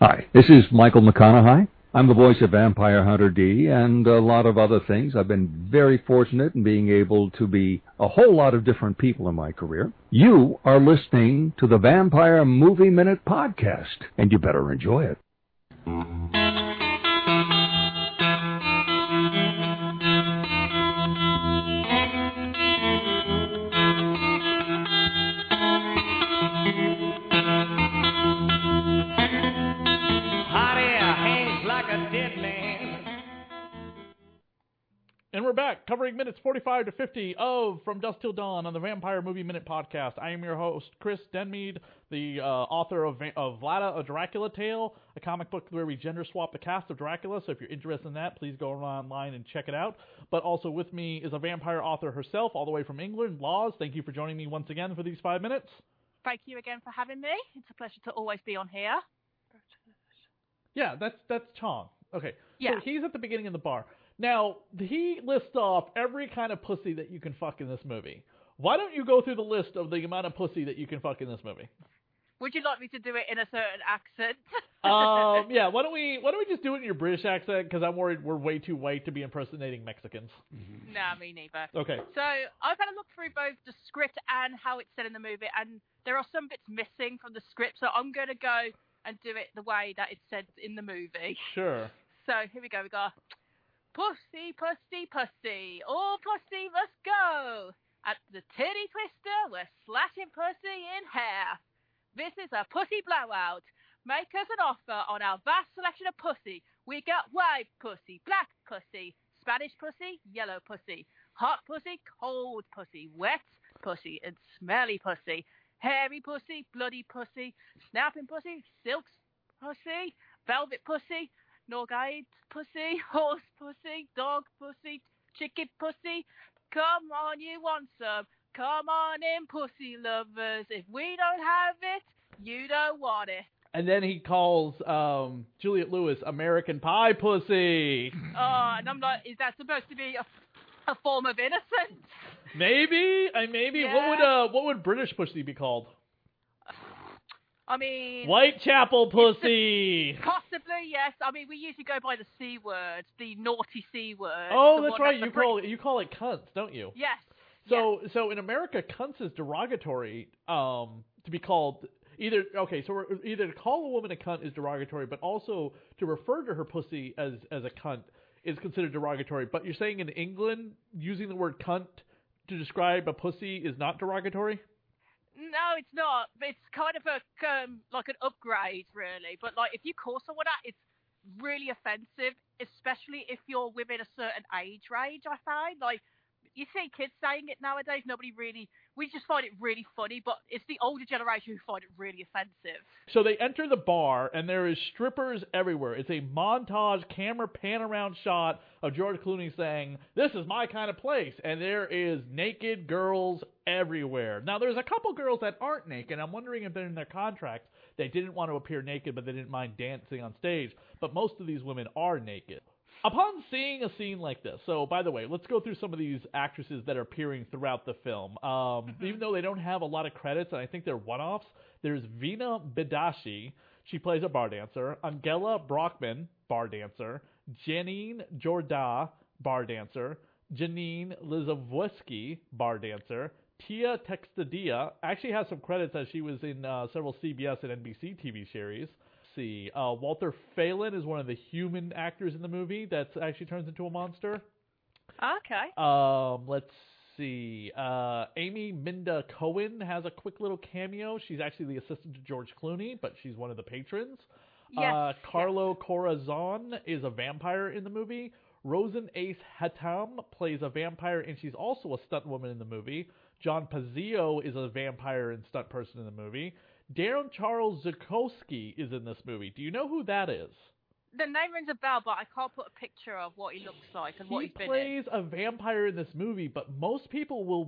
Hi, this is Michael McConaughey. I'm the voice of Vampire Hunter D and a lot of other things. I've been very fortunate in being able to be a whole lot of different people in my career. You are listening to the Vampire Movie Minute Podcast, and you better enjoy it. And we're back, covering minutes 45 to 50 of From Dusk Till Dawn on the Vampire Movie Minute Podcast. I am your host, Chris Denmead, the author of Vlada, a Dracula Tale, a comic book where we gender swap the cast of Dracula, so if you're interested in that, please go online and check it out. But also with me is a vampire author herself, all the way from England, Laws. Thank you for joining me once again for these 5 minutes. Thank you again for having me. It's a pleasure to always be on here. Yeah, that's Chong. Okay, yeah. So he's at the beginning of the bar. Now, he lists off every kind of pussy that you can fuck in this movie. Why don't you go through the list of the amount of pussy that you can fuck in this movie? Would you like me to do it in a certain accent? Yeah, why don't we just do it in your British accent, because I'm worried we're way too white to be impersonating Mexicans. Nah, me neither. Okay. So, I've had a look through both the script and how it's said in the movie, and there are some bits missing from the script, so I'm going to go and do it the way that it's said in the movie. Sure. So, here we go. We got... Pussy, pussy, pussy, all pussy must go. At the titty twister, we're slashing pussy in half. This is a pussy blowout. Make us an offer on our vast selection of pussy. We got white pussy, black pussy, Spanish pussy, yellow pussy, hot pussy, cold pussy, wet pussy, and smelly pussy, hairy pussy, bloody pussy, snapping pussy, silk pussy, velvet pussy, Norgate pussy, horse pussy, dog pussy, chicken pussy. Come on, you want some? Come on in, pussy lovers. If we don't have it, you don't want it. And then he calls Juliette Lewis American Pie pussy. Oh, and I'm like, is that supposed to be a form of innocence? Maybe. Yeah. What would British pussy be called? I mean... Whitechapel pussy! Possibly, yes. I mean, we usually go by the C word, the naughty C word. Oh, that's right. You call it cunts, don't you? Yes. So in America, cunts is derogatory to be called... Either to call a woman a cunt is derogatory, but also to refer to her pussy as a cunt is considered derogatory. But you're saying in England, using the word cunt to describe a pussy is not derogatory? No, it's not. It's kind of like an upgrade, really. But like, if you call someone that, it's really offensive, especially if you're within a certain age range. I find, like, you see kids saying it nowadays. We just find it really funny. But it's the older generation who find it really offensive. So they enter the bar, and there is strippers everywhere. It's a montage, camera pan-around shot of George Clooney saying, "This is my kind of place," and there is naked girls everywhere. Now, there's a couple girls that aren't naked. I'm wondering if they're in their contracts. They didn't want to appear naked, but they didn't mind dancing on stage. But most of these women are naked. Upon seeing a scene like this, so by the way, let's go through some of these actresses that are appearing throughout the film. Even though they don't have a lot of credits, and I think they're one-offs, there's Vina Badashi. She plays a bar dancer. Angela Brockman, bar dancer. Janine Jorda, bar dancer. Janine Lizavsky, bar dancer. Tia Textadia actually has some credits as she was in several CBS and NBC TV series. See, Walter Phelan is one of the human actors in the movie that actually turns into a monster. Okay. Let's see. Amy Minda Cohen has a quick little cameo. She's actually the assistant to George Clooney, but she's one of the patrons. Yes. Carlo Corazon is a vampire in the movie. Rosen Ace Hatam plays a vampire, and she's also a stunt woman in the movie. John Pazio is a vampire and stunt person in the movie. Darren Charles Zukowski is in this movie. Do you know who that is? The name rings a bell, but I can't put a picture of what he looks like and what he's been in. He plays a vampire in this movie, but most people will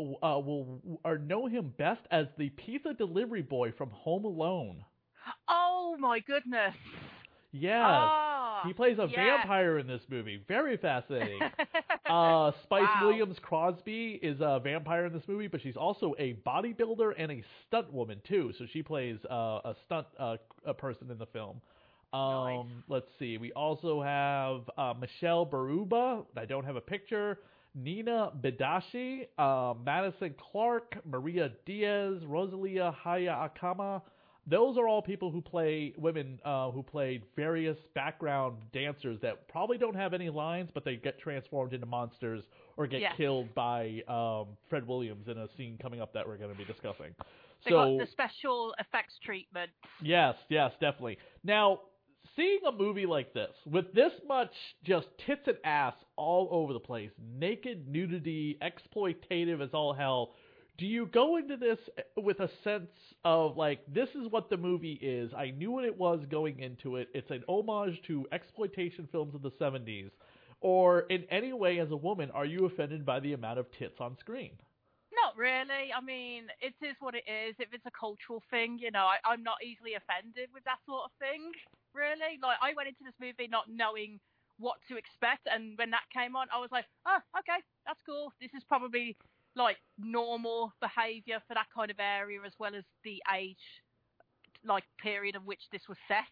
know him best as the pizza delivery boy from Home Alone. Oh my goodness! Yes, he plays a vampire in this movie. Very fascinating. Spice Wow. Williams Crosby is a vampire in this movie, but she's also a bodybuilder and a stunt woman too. So she plays a stunt a person in the film. Nice. Let's see. We also have Michelle Baruba. I don't have a picture. Nina Bedashi, Madison Clark, Maria Diaz, Rosalia Hayakama. Those are all people who play women who played various background dancers that probably don't have any lines, but they get transformed into monsters or get Yes. killed by Fred Williams in a scene coming up that we're going to be discussing. They got the special effects treatment. Yes, definitely. Now, seeing a movie like this, with this much just tits and ass all over the place, naked nudity, exploitative as all hell, do you go into this with a sense of, like, this is what the movie is, I knew what it was going into it, it's an homage to exploitation films of the 70s, or in any way as a woman, are you offended by the amount of tits on screen? Not really. I mean, it is what it is. If it's a cultural thing, you know, I'm not easily offended with that sort of thing, really. Like, I went into this movie not knowing what to expect, and when that came on, I was like, oh, okay, that's cool. This is probably, like, normal behaviour for that kind of area, as well as the age, like, period of which this was set.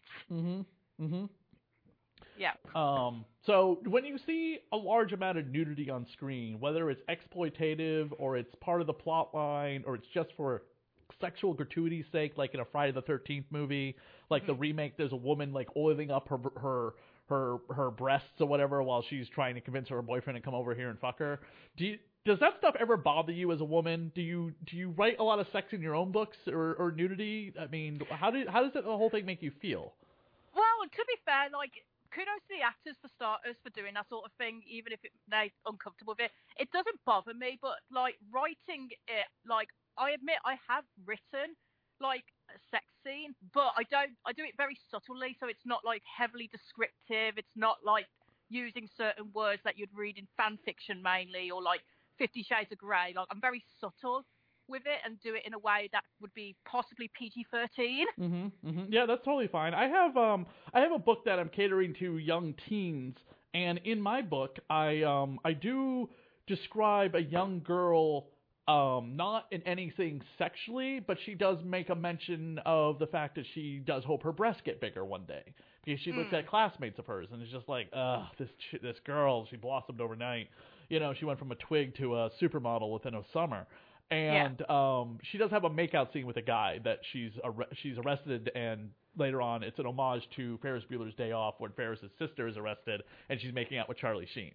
Yeah. So when you see a large amount of nudity on screen, whether it's exploitative or it's part of the plot line or it's just for sexual gratuity's sake, like in a Friday the 13th movie, like the remake, there's a woman like oiling up her breasts or whatever while she's trying to convince her boyfriend to come over here and fuck her. Does that stuff ever bother you as a woman? Do you write a lot of sex in your own books or nudity? I mean, how does the whole thing make you feel? Well, to be fair, like, kudos to the actors for starters for doing that sort of thing, even if they're uncomfortable with it. It doesn't bother me, but, like, writing it, like, I admit I have written, like, a sex scene, but I do it very subtly, so it's not, like, heavily descriptive. It's not, like, using certain words that you'd read in fan fiction mainly, or, like, 50 Shades of Grey. Like, I'm very subtle with it and do it in a way that would be possibly PG-13. Yeah, that's totally fine. I have a book that I'm catering to young teens, and in my book, I do describe a young girl, not in anything sexually, but she does make a mention of the fact that she does hope her breasts get bigger one day, because she looks at classmates of hers and is just like, this girl, she blossomed overnight. You know, she went from a twig to a supermodel within a summer. And she does have a makeout scene with a guy that she's arrested, and later on it's an homage to Ferris Bueller's Day Off when Ferris's sister is arrested and she's making out with Charlie Sheen.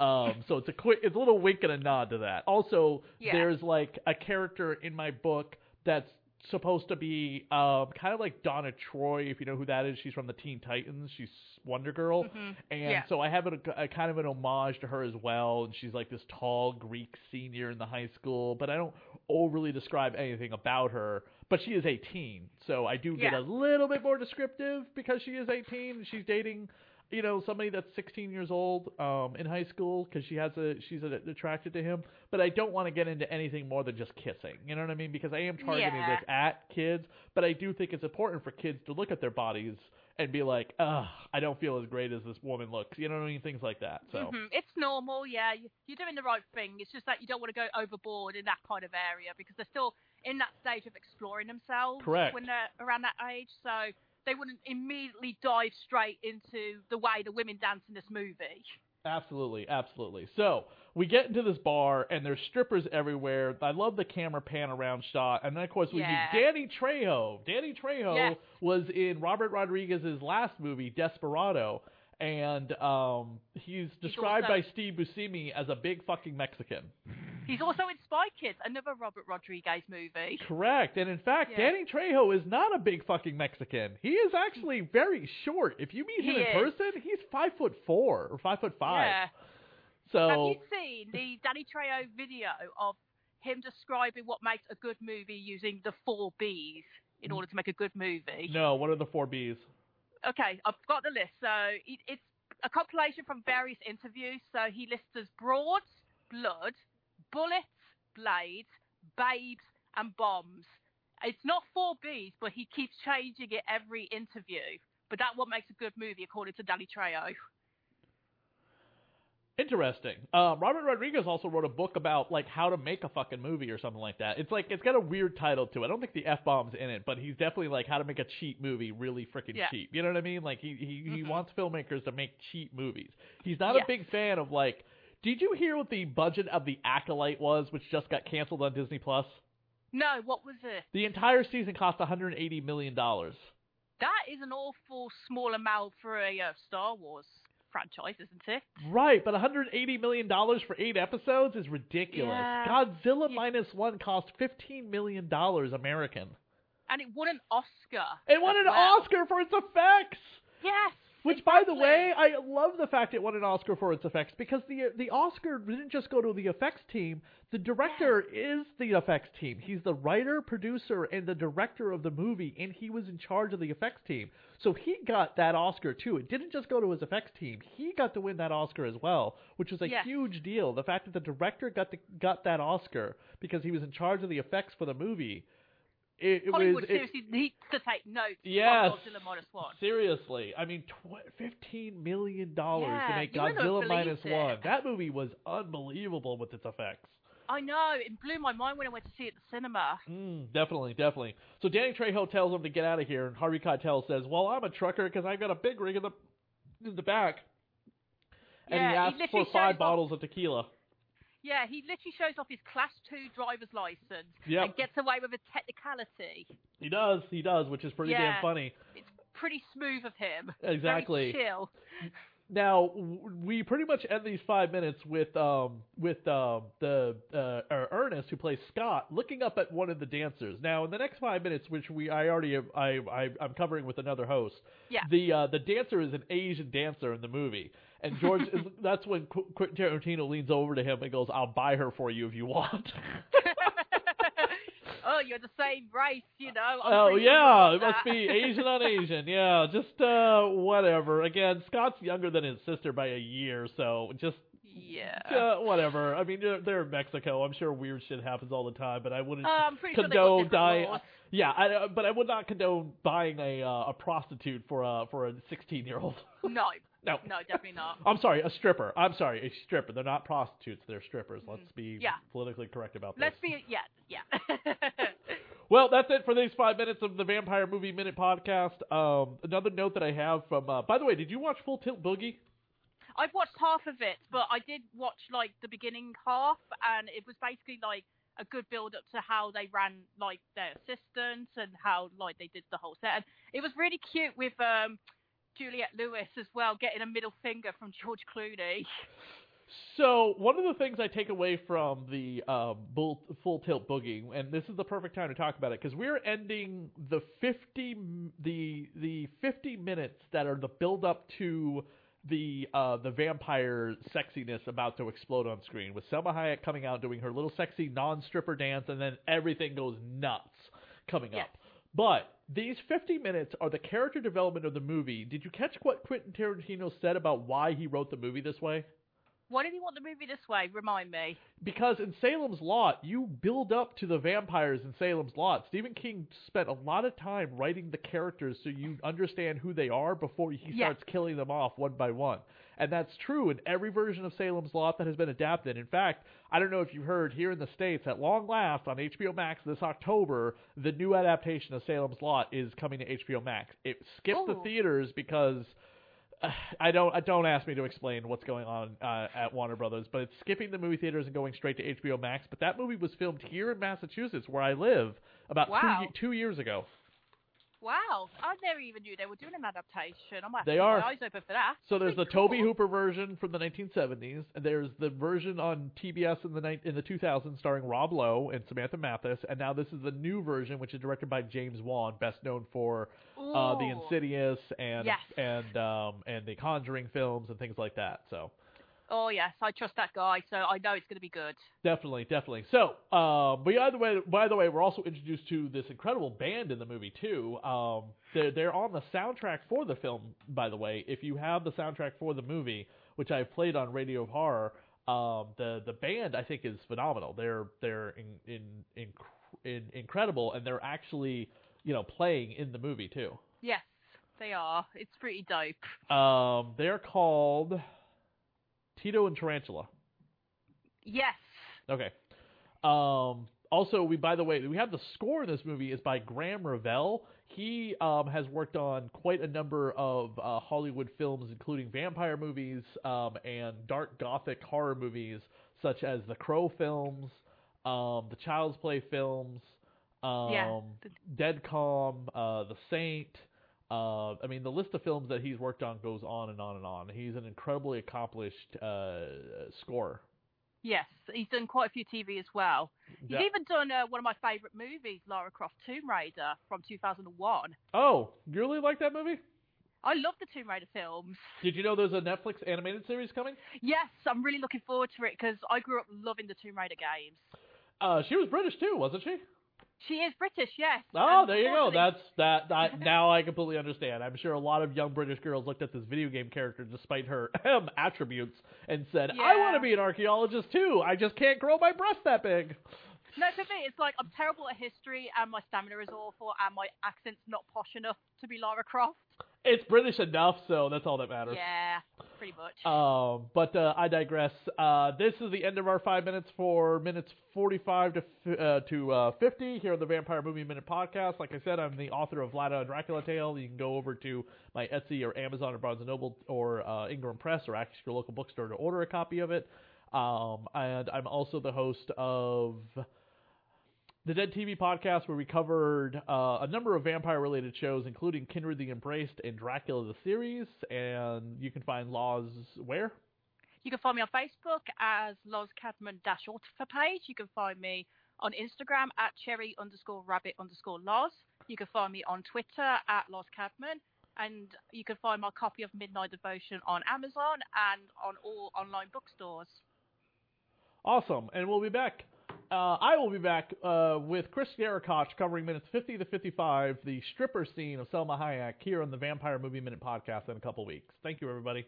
So it's a little wink and a nod to that. Also, there's like a character in my book that's supposed to be kind of like Donna Troy, if you know who that is. She's from the Teen Titans. She's Wonder Girl. And so I have a kind of an homage to her as well. And she's like this tall Greek senior in the high school, but I don't overly describe anything about her. But she is 18, so I do get a little bit more descriptive because she is 18 and she's dating, you know, somebody that's 16 years old in high school because she's attracted to him. But I don't want to get into anything more than just kissing. You know what I mean? Because I am targeting this at kids, but I do think it's important for kids to look at their bodies and be like, I don't feel as great as this woman looks. You know what I mean? Things like that. So It's normal, yeah. You're doing the right thing. It's just that you don't want to go overboard in that kind of area because they're still in that stage of exploring themselves. Correct. When they're around that age. So they wouldn't immediately dive straight into the way the women dance in this movie. Absolutely. So we get into this bar, and there's strippers everywhere. I love the camera pan around shot. And then, of course, we meet Danny Trejo. Danny Trejo was in Robert Rodriguez's last movie, Desperado. And he's described by Steve Buscemi as a big fucking Mexican. He's also in Spy Kids, another Robert Rodriguez movie. Correct. And in fact, Danny Trejo is not a big fucking Mexican. He is actually very short. If you meet him in person, he's 5'4" or 5'5". Yeah. So have you seen the Danny Trejo video of him describing what makes a good movie using the 4 Bs in order to make a good movie? No, what are the 4 Bs? Okay, I've got the list. So it's a compilation from various interviews. So he lists as broads, blood, bullets, blades, babes, and bombs. It's not 4 Bs, but he keeps changing it every interview. But that's what makes a good movie, according to Danny Trejo. Interesting. Robert Rodriguez also wrote a book about like how to make a fucking movie or something like that. It's got a weird title to it. I don't think the F-bomb's in it, but he's definitely like how to make a cheap movie really freaking cheap. You know what I mean? Like he wants filmmakers to make cheap movies. He's not a big fan of like. Did you hear what the budget of The Acolyte was, which just got canceled on Disney Plus? No, what was it? The entire season cost $180 million. That is an awful small amount for a Star Wars franchise, isn't it? Right, but $180 million for 8 episodes is ridiculous. Yeah. Godzilla Minus One cost $15 million American. And it won an Oscar. It won an Oscar for its effects! Yes! Which, by the way, I love the fact it won an Oscar for its effects, because the Oscar didn't just go to the effects team. The director is the effects team. He's the writer, producer, and the director of the movie, and he was in charge of the effects team. So he got that Oscar, too. It didn't just go to his effects team. He got to win that Oscar as well, which was a huge deal. The fact that the director got that Oscar because he was in charge of the effects for the movie. Hollywood seriously needs to take notes of Godzilla Minus One. Seriously. I mean, $15 million to make Godzilla Minus One. That movie was unbelievable with its effects. I know. It blew my mind when I went to see it at the cinema. Definitely, definitely. So Danny Trejo tells him to get out of here, and Harvey Keitel says, well, I'm a trucker because I've got a big rig in the back. And he asks for 5 bottles of tequila. Yeah, he literally shows off his Class 2 driver's license and gets away with a technicality. He does, which is pretty damn funny. It's pretty smooth of him. Exactly. Very chill. Now, we pretty much end these 5 minutes with Ernest, who plays Scott, looking up at one of the dancers. Now, in the next 5 minutes, which I'm covering with another host, the dancer is an Asian dancer in the movie. And George, that's when Quentin Tarantino leans over to him and goes, I'll buy her for you if you want. Oh, you're the same race, you know. It must be Asian on Asian. Yeah, just whatever. Again, Scott's younger than his sister by a year, so just whatever. I mean, they're in Mexico. I'm sure weird shit happens all the time, but I wouldn't condone dying. Yeah, but I would not condone buying a prostitute for a 16-year-old. No, definitely not. A stripper. They're not prostitutes. They're strippers. Let's be politically correct about this. Well, that's it for these 5 minutes of the Vampire Movie Minute podcast. Another note that I have from, by the way, did you watch Full Tilt Boogie? I've watched half of it, but I did watch like the beginning half, and it was basically like a good build up to how they ran like their assistants and how like they did the whole set. And it was really cute with Juliette Lewis as well, getting a middle finger from George Clooney. So one of the things I take away from the Full Tilt Boogie, and this is the perfect time to talk about it, because we're ending the 50 minutes that are the build up to the vampire sexiness about to explode on screen, with Selma Hayek coming out doing her little sexy non-stripper dance, and then everything goes nuts coming up. But these 50 minutes are the character development of the movie. Did you catch what Quentin Tarantino said about why he wrote the movie this way? Why did he want the movie this way? Remind me. Because in Salem's Lot, you build up to the vampires in Salem's Lot. Stephen King spent a lot of time writing the characters so you understand who they are before he starts killing them off one by one. And that's true in every version of Salem's Lot that has been adapted. In fact, I don't know if you've heard here in the States, at long last on HBO Max this October, the new adaptation of Salem's Lot is coming to HBO Max. It skipped the theaters because... don't ask me to explain what's going on at Warner Brothers, but it's skipping the movie theaters and going straight to HBO Max. But that movie was filmed here in Massachusetts, where I live, about 2 years ago. Wow, I never even knew they were doing an adaptation. I'm They are. My eyes open for that. So there's the Tobe Hooper version from the 1970s, and there's the version on TBS in the 2000s starring Rob Lowe and Samantha Mathis, and now this is the new version, which is directed by James Wan, best known for the Insidious and the Conjuring films and things like that. So. Oh, yes, I trust that guy, so I know it's going to be good. Definitely. So, by the way, we're also introduced to this incredible band in the movie, too. They're on the soundtrack for the film, by the way. If you have the soundtrack for the movie, which I've played on Radio of Horror, the band, I think, is phenomenal. They're incredible, and they're actually, playing in the movie, too. Yes, they are. It's pretty dope. They're called... Tito and Tarantula. Yes. Okay. Also, by the way, we have the score in this movie is by Graham Revell. He has worked on quite a number of Hollywood films, including vampire movies and dark gothic horror movies, such as the Crow films, the Child's Play films, Dead Calm, The Saint. I mean, the list of films that he's worked on goes on and on and on. He's an incredibly accomplished scorer. Yes, he's done quite a few TV as well. He's even done one of my favourite movies, Lara Croft Tomb Raider from 2001. Oh, you really like that movie? I love the Tomb Raider films. Did you know there's a Netflix animated series coming? Yes, I'm really looking forward to it because I grew up loving the Tomb Raider games. She was British too, wasn't she? She is British, yes. Oh, there you go. That now I completely understand. I'm sure a lot of young British girls looked at this video game character despite her attributes and said, Yeah. I want to be an archaeologist too. I just can't grow my breast that big. No, for me, it's like I'm terrible at history and my stamina is awful and my accent's not posh enough to be Lara Croft. It's British enough, so that's all that matters. Yeah, pretty much. But I digress. This is the end of our 5 minutes for minutes 45 to 50 here on the Vampire Movie Minute podcast. Like I said, I'm the author of Vlada and Dracula Tale. You can go over to my Etsy or Amazon or Barnes & Noble or Ingram Press or actually your local bookstore to order a copy of it. And I'm also the host of the Dead TV podcast, where we covered a number of vampire-related shows, including Kindred the Embraced and Dracula the series. And you can find Laws where? You can find me on Facebook as Loz Cadman-Author page. You can find me on Instagram at cherry_rabbit_Loz. You can find me on Twitter at Loz Cadman. And you can find my copy of Midnight Devotion on Amazon and on all online bookstores. Awesome. And we'll be back. I will be back with Chris Yarikoch covering minutes 50 to 55, the stripper scene of Selma Hayek, here on the Vampire Movie Minute podcast in a couple weeks. Thank you, everybody.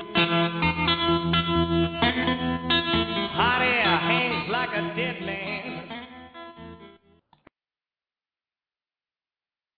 Hot air hangs like a dead man